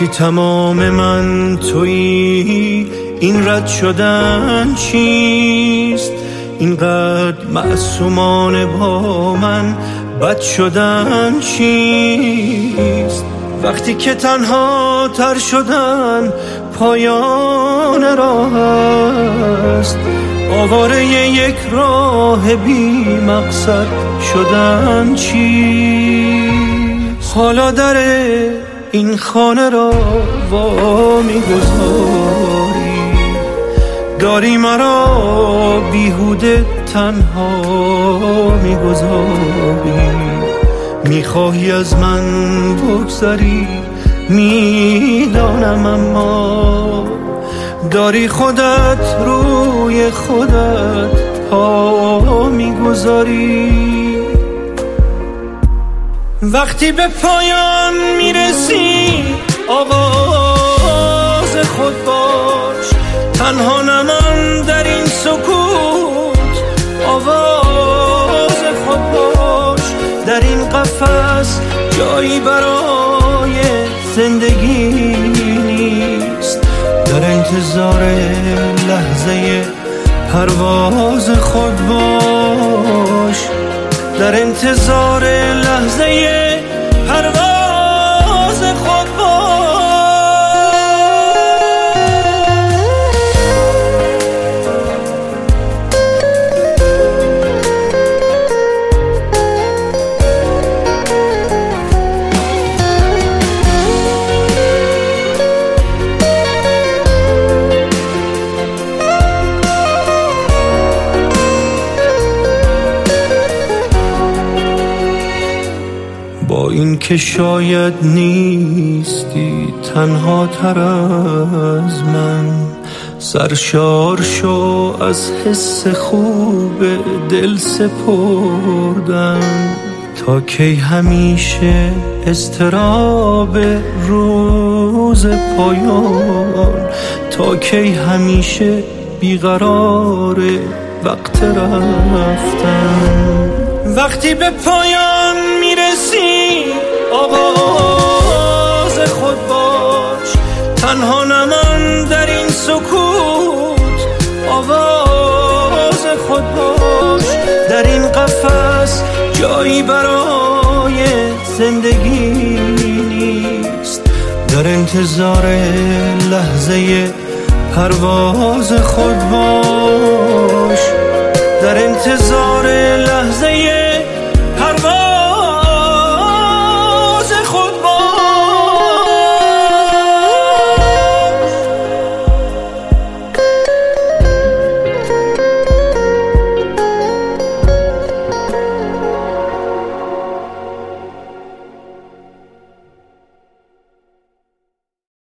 وقتی تمام من تویی این رد شدن چیست؟ اینقدر معصومانه با من بد شدن چیست؟ وقتی که تنها تر شدن پایان راه است، آواره یک راه بی مقصد شدن چیست؟ حالا در این خانه را وا می‌گذاری، داری مرا بیهوده تنها می‌گذاری، میخواهی از من بگذری میدانم، اما داری خودت روی خودت پا میگذاری. وقتی به پایان میرسی آواز خود باش، تنها نمان در این سکوت، آواز خود باش. در این قفس جایی برای زندگی نیست، در انتظار لحظه پرواز خود باش، در انتظار لحظه پرواز خود باش. با این که شاید نیستی تنها تر از من، سرشار شو از حس خوب دل سپردن. تا کی همیشه اضطراب روز پایان، تا کی همیشه بیقرار وقت رفتن. وقتی به پایان میرسی آواز خود باش، تنها نمان در این سکوت، آواز خود باش. در این قفس جایی برای زندگی نیست، در انتظار لحظه پرواز خود باش، در انتظار